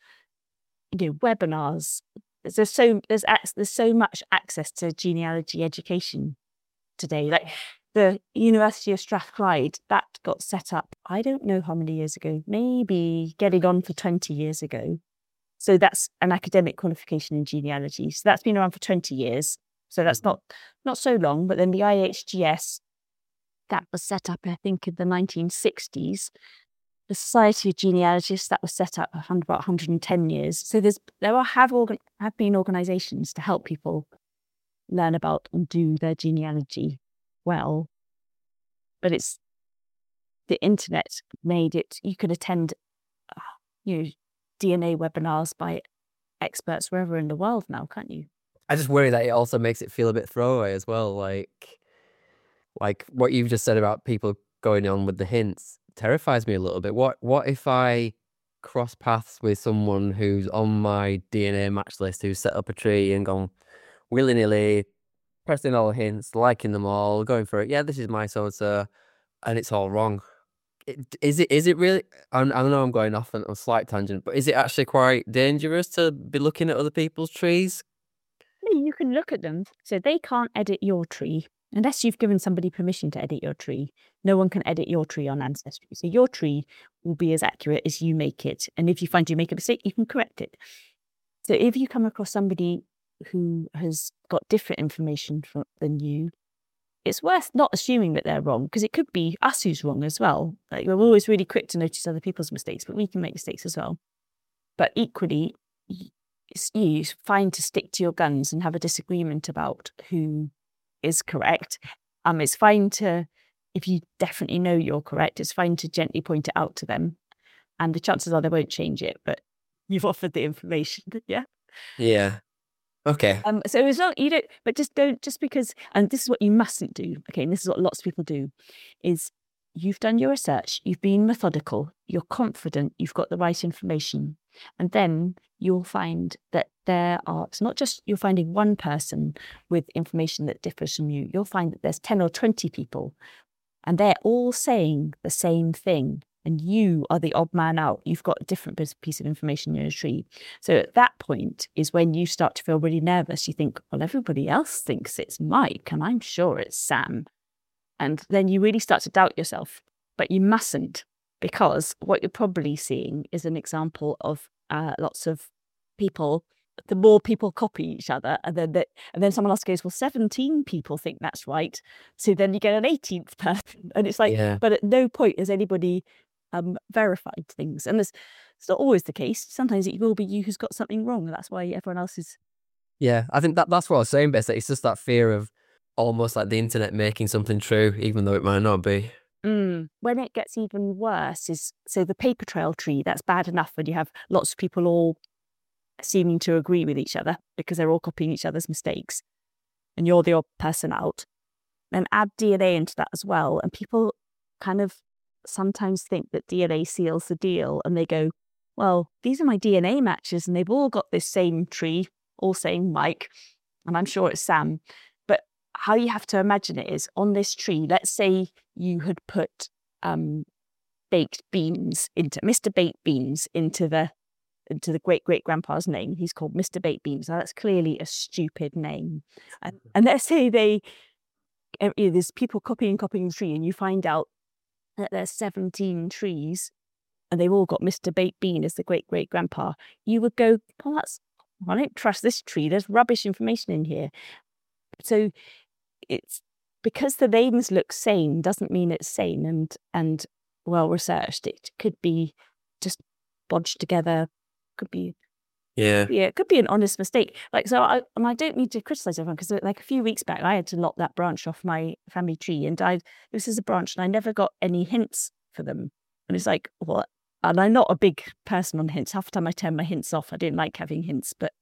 webinars. There's so much access to genealogy education today. Like the University of Strathclyde, that got set up, I don't know how many years ago, maybe getting on for 20 years ago. So that's an academic qualification in genealogy. So that's been around for 20 years. So that's not so long. But then the IHGS, that was set up, I think, in the 1960s. The Society of Genealogists, that was set up about 110 years. So there have been organisations to help people learn about and do their genealogy well. But it's the internet made it, you could attend DNA webinars by experts wherever in the world now, can't you? I just worry that it also makes it feel a bit throwaway as well. Like what you've just said about people going on with the hints terrifies me a little bit. What if I cross paths with someone who's on my DNA match list, who's set up a tree and gone willy-nilly, pressing all the hints, liking them all, going for it. Yeah, this is my so-and-so, and it's all wrong. Is it really? I know I'm going off on a slight tangent, but is it actually quite dangerous to be looking at other people's trees? You can look at them. So they can't edit your tree unless you've given somebody permission to edit your tree. No one can edit your tree on Ancestry. So your tree will be as accurate as you make it. And if you find you make a mistake, you can correct it. So if you come across somebody who has got different information than you, it's worth not assuming that they're wrong, because it could be us who's wrong as well. Like, we're always really quick to notice other people's mistakes, but we can make mistakes as well. But equally, it's fine to stick to your guns and have a disagreement about who is correct. It's fine to, if you definitely know you're correct, it's fine to gently point it out to them. And the chances are they won't change it, but you've offered the information. Yeah. Yeah. Okay. So it's not, but just because, and this is what you mustn't do. Okay. And this is what lots of people do, is you've done your research, you've been methodical, you're confident, you've got the right information. And then you'll find that it's not just you're finding one person with information that differs from you. You'll find that there's 10 or 20 people and they're all saying the same thing. And you are the odd man out. You've got a different piece of information in your tree. So at that point is when you start to feel really nervous. You think, well, everybody else thinks it's Mike and I'm sure it's Sam. And then you really start to doubt yourself. But you mustn't, because what you're probably seeing is an example of lots of people. The more people copy each other, and then someone else goes, well, 17 people think that's right. So then you get an 18th person. And it's like, Yeah. But at no point has anybody verified things. And it's not always the case. Sometimes it will be you who's got something wrong. And that's why everyone else is. Yeah, I think that's what I was saying, basically. It's just that fear of almost like the internet making something true, even though it might not be. When it gets even worse is, so the paper trail tree, that's bad enough when you have lots of people all seeming to agree with each other because they're all copying each other's mistakes and you're the odd person out. Then add DNA into that as well. And people kind of sometimes think that DNA seals the deal, and they go, well, these are my DNA matches and they've all got this same tree, all saying Mike, and I'm sure it's Sam. But how you have to imagine it is, on this tree, let's say you had put baked beans into Mr. Baked Beans into the great-great-grandpa's name. He's called Mr. Baked Beans. Now, that's clearly a stupid name. And let's say there's people copying the tree, and you find out that there's 17 trees, and they've all got Mr. Baked Bean as the great-great-grandpa. You would go, well, I don't trust this tree. There's rubbish information in here. So it's because the names look sane doesn't mean it's sane and well researched. It could be just bodged together. Could be it could be an honest mistake. Like, so I don't need to criticize everyone, because like a few weeks back I had to lock that branch off my family tree, and this is a branch and I never got any hints for them. And it's like, what? And I'm not a big person on hints. Half the time I turn my hints off. I didn't like having hints, but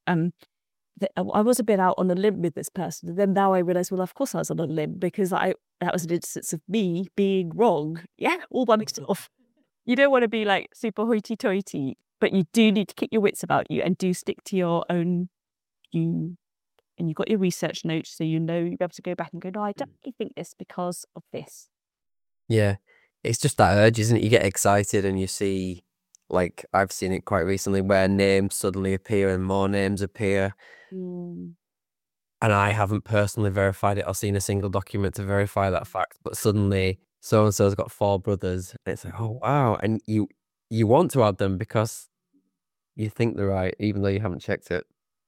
I was a bit out on a limb with this person. And then now I realise, well, of course I was on a limb, because that was an instance of me being wrong. Yeah, all by myself. You don't want to be like super hoity-toity, but you do need to keep your wits about you and do stick to your own and you've got your research notes, so you'll be able to go back and go, no, I definitely think this because of this. Yeah. It's just that urge, isn't it? You get excited and you see, like, I've seen it quite recently where names suddenly appear and more names appear. and I haven't personally verified it or seen a single document to verify that fact, but suddenly so and so's got 4 brothers, and it's like, oh wow, and you want to add them because you think they're right, even though you haven't checked it.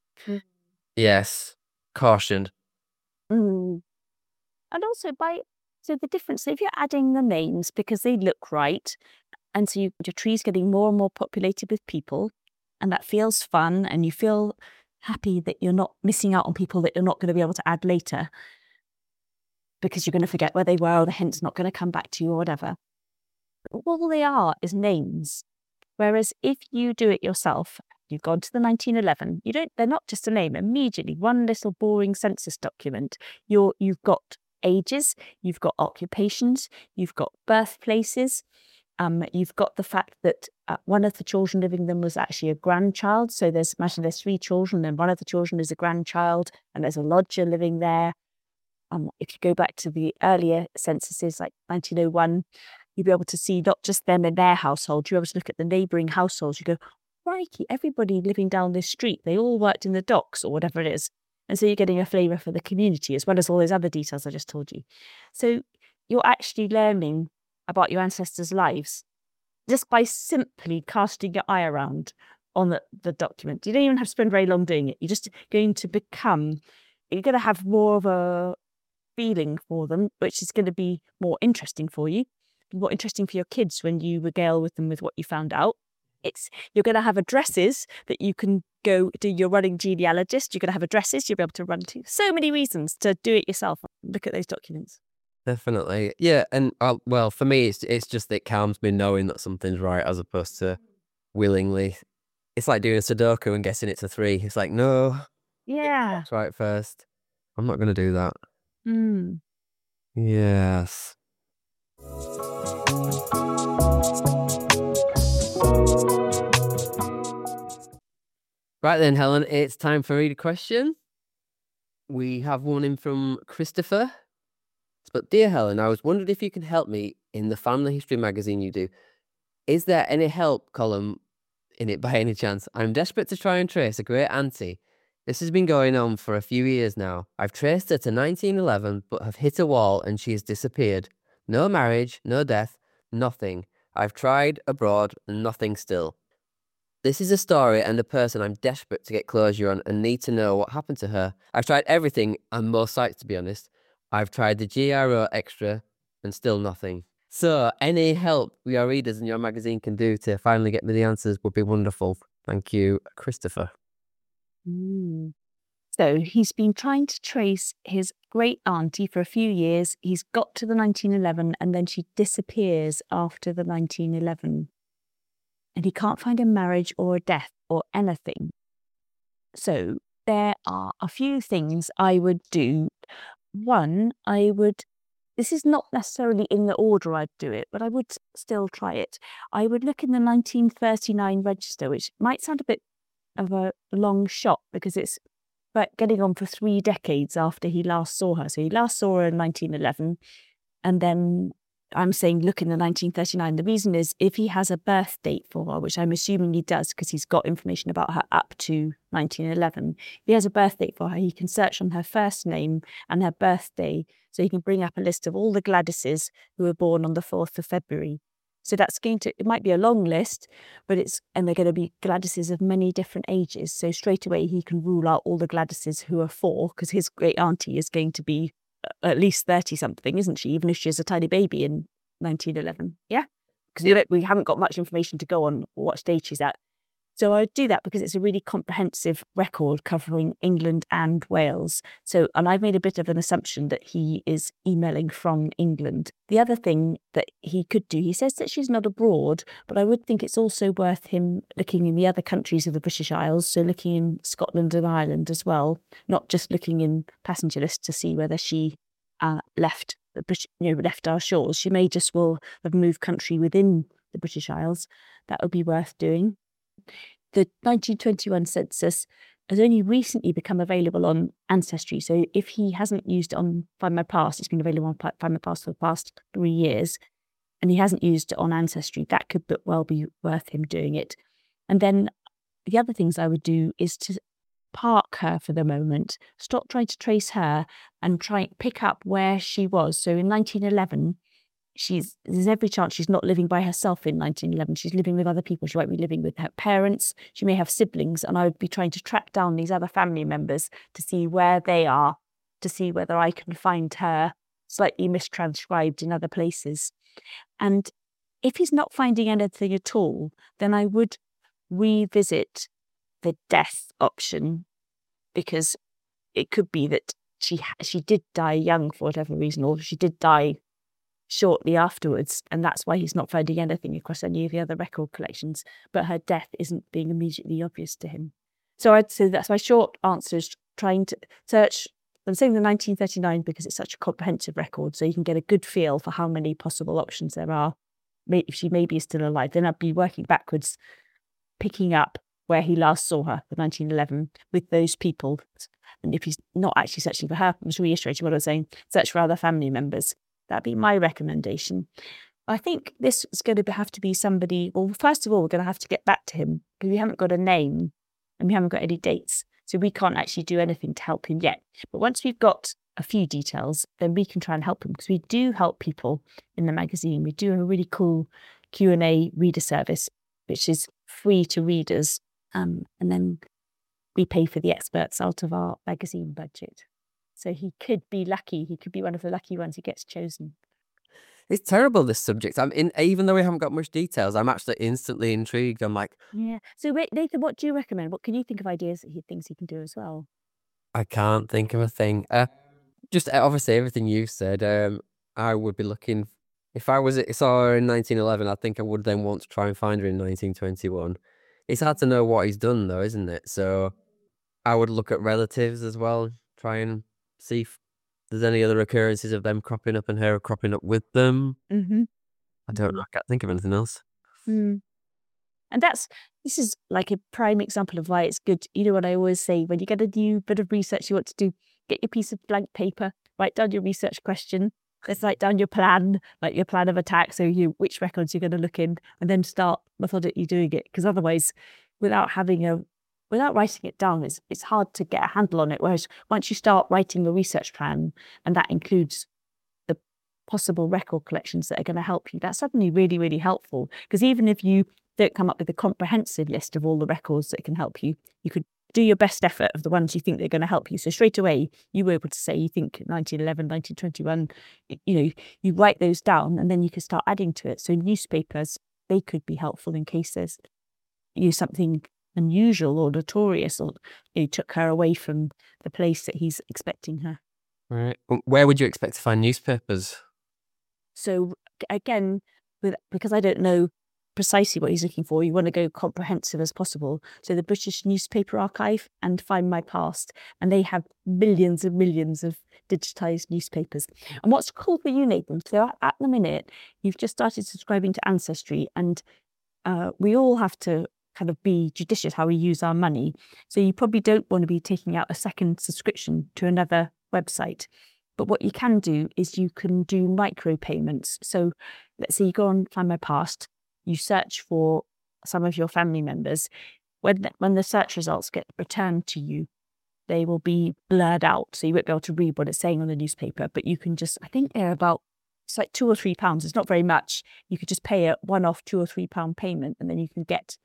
Yes, caution. And also so the difference, if you're adding the names because they look right, and so your tree's getting more and more populated with people, and that feels fun, and you feel happy that you're not missing out on people that you're not going to be able to add later because you're going to forget where they were, or the hint's not going to come back to you or whatever. But all they are is names. Whereas if you do it yourself, you've gone to the 1911, they're not just a name. Immediately, one little boring census document, you've got ages, you've got occupations, you've got birthplaces, you've got the fact that one of the children living them was actually a grandchild. So imagine there's 3 children and one of the children is a grandchild and there's a lodger living there. If you go back to the earlier censuses, like 1901, you'll be able to see not just them in their household, you'll be able to look at the neighbouring households. You go, crikey, everybody living down this street, they all worked in the docks or whatever it is. And so you're getting a flavour for the community as well as all those other details I just told you. So you're actually learning about your ancestors' lives just by simply casting your eye around on the document. You don't even have to spend very long doing it. You're just going to you're going to have more of a feeling for them, which is going to be more interesting for you, more interesting for your kids when you regale with them with what you found out. You're going to have addresses that you can go do your running genealogist. You're going to have addresses you'll be able to run to. So many reasons to do it yourself. Look at those documents. Definitely. Yeah. And well, for me, it's just that it calms me knowing that something's right as opposed to willingly. It's like doing a Sudoku and guessing it's a 3. It's like, no. Yeah. That's right first. I'm not going to do that. Mm. Yes. Right then, Helen, it's time for read a question. We have one in from Christopher. But dear Helen, I was wondering if you can help me in the family history magazine you do. Is there any help column in it by any chance? I'm desperate to try and trace a great auntie. This has been going on for a few years now. I've traced her to 1911, but have hit a wall and she has disappeared. No marriage, no death, nothing. I've tried abroad, nothing still. This is a story and a person I'm desperate to get closure on and need to know what happened to her. I've tried everything on most sites, to be honest. I've tried the GRO extra and still nothing. So any help your readers and your magazine can do to finally get me the answers would be wonderful. Thank you, Christopher. So he's been trying to trace his great auntie for a few years. He's got to the 1911 and then she disappears after the 1911. And he can't find a marriage or a death or anything. So there are a few things I would do. One, this is not necessarily in the order I'd do it, but I would still try it. I would look in the 1939 register, which might sound a bit of a long shot because it's getting on for 3 decades after he last saw her. So he last saw her in 1911, and then I'm saying look in the 1939. The reason is if he has a birth date for her, which I'm assuming he does because he's got information about her up to 1911. If he has a birth date for her, he can search on her first name and her birthday. So he can bring up a list of all the Gladyses who were born on the 4th of February. So it might be a long list, and they're going to be Gladyses of many different ages. So straight away he can rule out all the Gladyses who are 4, because his great auntie is going to be at least 30 something, isn't she? Even if she's a tiny baby in 1911. Yeah. Because we haven't got much information to go on what stage she's at. So I do that because it's a really comprehensive record covering England and Wales. And I've made a bit of an assumption that he is emailing from England. The other thing that he could do, he says that she's not abroad, but I would think it's also worth him looking in the other countries of the British Isles, so looking in Scotland and Ireland as well, not just looking in passenger lists to see whether she left our shores. She may just well have moved country within the British Isles. That would be worth doing. The 1921 census has only recently become available on Ancestry. So if he hasn't used it on Find My Past, it's been available on Find My Past for the past 3 years, and he hasn't used it on Ancestry, that could well be worth him doing it. And then the other things I would do is to park her for the moment, stop trying to trace her and try and pick up where she was. So in 1911, there's every chance she's not living by herself in 1911. She's living with other people. She might be living with her parents. She may have siblings. And I would be trying to track down these other family members to see where they are, to see whether I can find her slightly mistranscribed in other places. And if he's not finding anything at all, then I would revisit the death option, because it could be that she did die young for whatever reason, or she did die shortly afterwards, and that's why he's not finding anything across any of the other record collections, but her death isn't being immediately obvious to him. So I'd say that's my short answer, is trying to search. I'm saying the 1939 because it's such a comprehensive record, so you can get a good feel for how many possible options there are. If she maybe is still alive, then I'd be working backwards, picking up where he last saw her, the 1911, with those people. And if he's not actually searching for her, I'm just reiterating what I was saying, search for other family members. That'd be my recommendation. I think this is going to have to be somebody, well, first of all, we're going to have to get back to him because we haven't got a name and we haven't got any dates. So we can't actually do anything to help him yet. But once we've got a few details, then we can try and help him, because we do help people in the magazine. We do a really cool Q&A reader service, which is free to readers. And then we pay for the experts out of our magazine budget. So he could be lucky. He could be one of the lucky ones who gets chosen. It's terrible, this subject. Even though we haven't got much details, I'm actually instantly intrigued. I'm like, yeah. So wait, Nathan, what do you recommend? What can you think of ideas that he thinks he can do as well? I can't think of a thing. Just obviously everything you said. I would be looking. If I saw her in 1911, I think I would then want to try and find her in 1921. It's hard to know what he's done, though, isn't it? So I would look at relatives as well, try and see if there's any other occurrences of them cropping up and her cropping up with them. Mm-hmm. I don't know. I can't think of anything else. Mm. And this is like a prime example of why it's good. You know what I always say, when you get a new bit of research you want to do, get your piece of blank paper, write down your research question, let's write down your plan, like your plan of attack, so which records you're going to look in, and then start methodically doing it. Because otherwise, without writing it down, it's hard to get a handle on it. Whereas once you start writing a research plan, and that includes the possible record collections that are going to help you, that's suddenly really, really helpful. Because even if you don't come up with a comprehensive list of all the records that can help you, you could do your best effort of the ones you think they're going to help you. So straight away, you were able to say you think 1911, 1921, you write those down, and then you could start adding to it. So newspapers, they could be helpful in case there's something unusual or notorious, or took her away from the place that he's expecting her. Right. Where would you expect to find newspapers? So again, because I don't know precisely what he's looking for, you want to go comprehensive as possible. So the British Newspaper Archive and Find My Past, and they have millions and millions of digitized newspapers. And what's cool for you, Nathan, so at the minute, you've just started subscribing to Ancestry, and we all have to kind of be judicious how we use our money. So you probably don't want to be taking out a second subscription to another website. But what you can do is you can do micro payments. So let's say you go on Find My Past, you search for some of your family members. When the search results get returned to you, they will be blurred out, so you won't be able to read what it's saying on the newspaper. But you can just, I think they're about, it's like £2 or £3. It's not very much. You could just pay a one-off £2 or £3 payment, and then you can get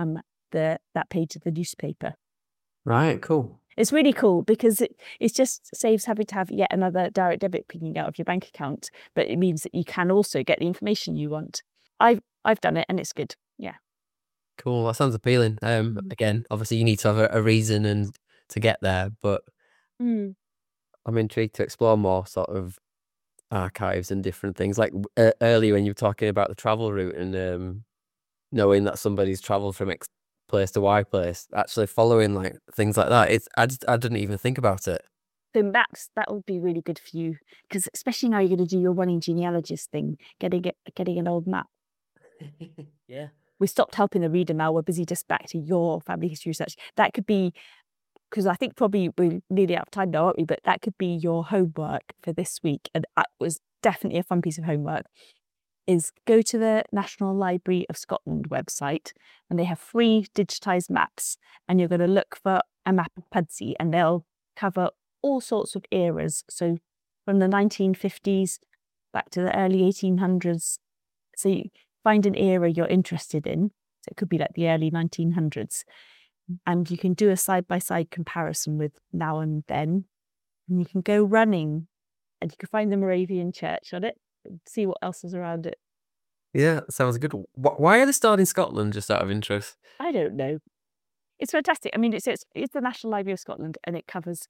that page of the newspaper. Right, cool. It's really cool because it just saves having to have yet another direct debit picking out of your bank account, but it means that you can also get the information you want. I've done it, and it's good. Yeah. Cool. That sounds appealing. Again, obviously you need to have a reason and to get there, but I'm intrigued to explore more sort of archives and different things. Like earlier when you were talking about the travel route and knowing that somebody's traveled from X place to Y place, actually following like things like that. I didn't even think about it. So maps, that would be really good for you, because especially now you're going to do your running genealogist thing, getting an old map. Yeah. We stopped helping the reader now. We're busy just back to your family history research. That could be, because I think probably we're nearly out of time now, aren't we? But that could be your homework for this week. And that was definitely a fun piece of homework, is go to the National Library of Scotland website, and they have free digitised maps, and you're going to look for a map of Pudsey, and they'll cover all sorts of eras. So from the 1950s back to the early 1800s. So you find an era you're interested in. So it could be like the early 1900s. And you can do a side-by-side comparison with now and then. And you can go running and you can find the Moravian church on it, see what else is around it. Yeah, sounds good. Why are they started in Scotland, just out of interest? I don't know. It's fantastic. I mean, it's the National Library of Scotland, and it covers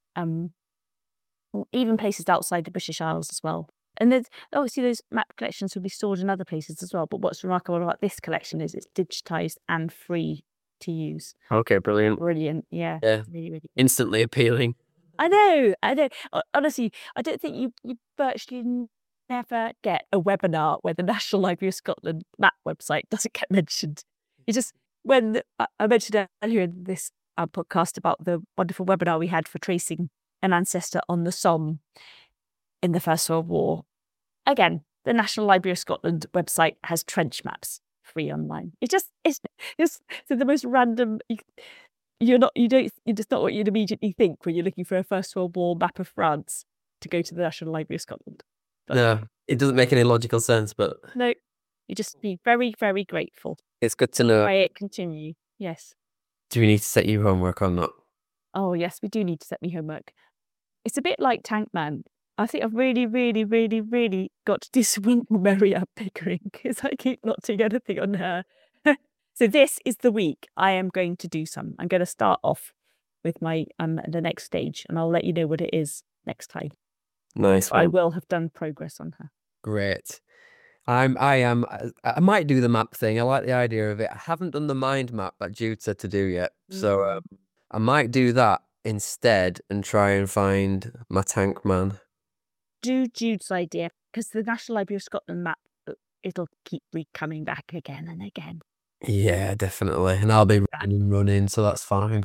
even places outside the British Isles as well. And there's obviously those map collections will be stored in other places as well. But what's remarkable about this collection is it's digitized and free to use. Okay, brilliant. Brilliant. Yeah. Yeah. Really, really. Instantly appealing. I know. Honestly, I don't think you virtually never get a webinar where the National Library of Scotland map website doesn't get mentioned. It's just when I mentioned earlier in this podcast about the wonderful webinar we had for tracing an ancestor on the Somme in the First World War. Again, the National Library of Scotland website has trench maps free online. It's so the most random. It's not what you'd immediately think when you're looking for a First World War map of France to go to the National Library of Scotland. But no, it doesn't make any logical sense, but no, you just be very, very grateful. It's good to know. Try it continue. Yes. Do we need to set you homework or not? Oh yes, we do need to set me homework. It's a bit like Tank Man. I think I've really, really, really, really got to do some work with Mary-Ann Pickering because I keep not doing anything on her. So this is the week I am going to do some. I'm going to start off with my the next stage, and I'll let you know what it is next time. Nice. I will have done progress on her. Great. I might do the map thing. I like the idea of it. I haven't done the mind map that Jude said to do yet, so I might do that instead and try and find my Tank Man. Do Jude's idea, because the National Library of Scotland map, it'll keep coming back again and again. Yeah, definitely. And I'll be running, so that's fine.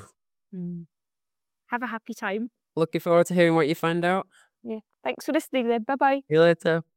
Have a happy time. Looking forward to hearing what you find out. Yeah. Thanks for listening then. Bye-bye. See you later.